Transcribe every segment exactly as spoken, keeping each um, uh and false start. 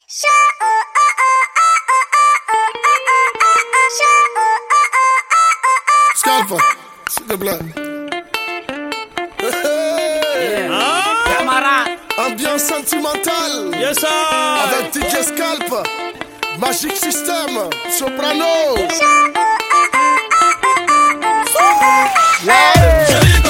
Scalpa, s'il te plaît. Yeah. Ah. Camarade. Ambiance sentimentale. Yes, sir. Avec D J Scalpa, Magic System, Soprano. Yeah.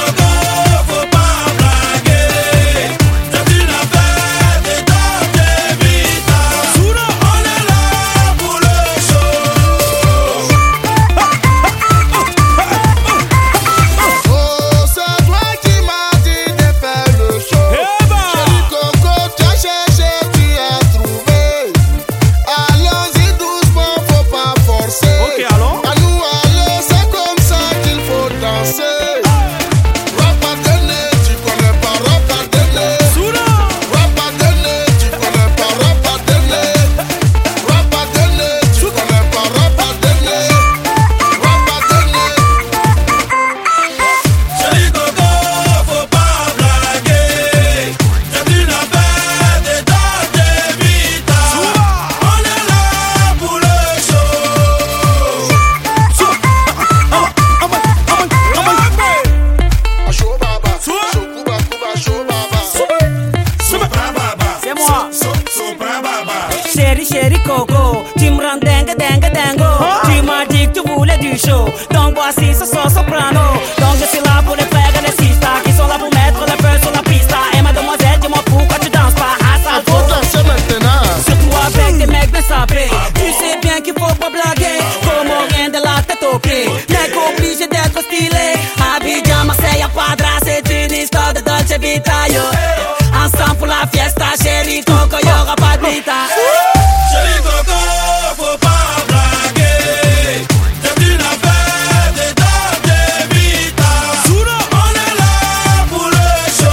Chérie, chérie Coco, tu me rends dingue, dingue, dingo. Tu m'as dit que tu voulais du show, donc voici ce son soprano. Donc je suis là pour les frères et les sisters qui sont là pour mettre le feu sur la piste. Et mademoiselle, dis-moi pourquoi tu danses pas à ça. Faut danser maintenant. Surtout avec des mecs bien sapés. Tu sais bien qu'il faut pas blaguer, comme rien de la tête aux pieds. Mec obligé d'être stylé. Abidjan, Marseille, y'a pas de race, c'est une histoire de Dolce Vita, yo. Ensemble pour la fiesta, chérie Coco, y'aura pas de vita. Chérie Coco, faut pas blaguer. C'est une affaire de Dolce Vita. On est là pour le show.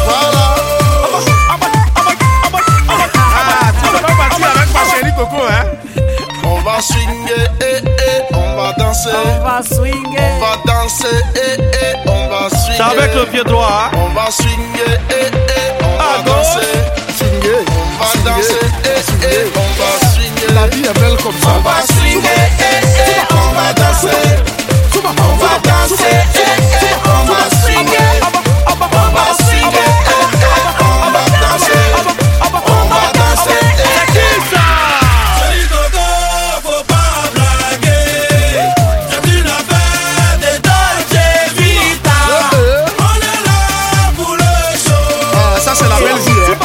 Ah, tu vas pas partir avec ma chérie Coco, hein? On va swinguer, eh, eh, on va danser. On va swinguer. On va danser, eh, eh, on va swinguer. C'est avec le pied droit, hein? On va swinguer, eh, eh, on À va gauche. danser. Swinguer, on va danser, eh, eh, on va swinguer. La vie est belle comme ça. On va swinguer, eh, eh, on va danser. On va danser, eh, eh, on va swinguer. On va swinguer, eh, eh, on va danser. On va danser, eh, eh. Chérie Coco, faut pas blaguer. C'est une affaire de Dolce Vita. On est là pour le show. Ah, ça c'est la belle vie, hein.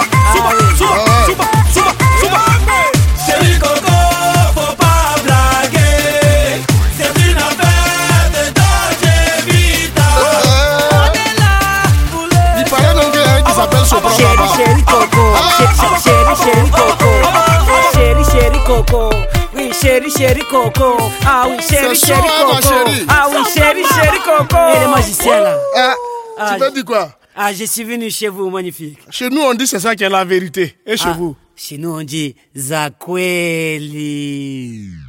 Chérie Coco, faut pas blaguer. C'est une affaire de Dolce Vita. On est là pour le Il paraît donc qu'il y a un qui s'appelle Soprano. Chérie, chérie Coco, Chérie, chérie, chérie Coco, chérie, chérie Coco, oui, chérie, chérie Coco, ah oui, chérie, C'est chérie chaud, hein, ma Coco, chérie. ah oui, chérie, chérie Coco. Et le magicien là, Hein? Ah, Tu veux dire quoi? ah, je suis venu chez vous, magnifique. Chez nous, on dit c'est ça qui est la vérité. Et chez Ah, vous? chez nous on dit Zakweli.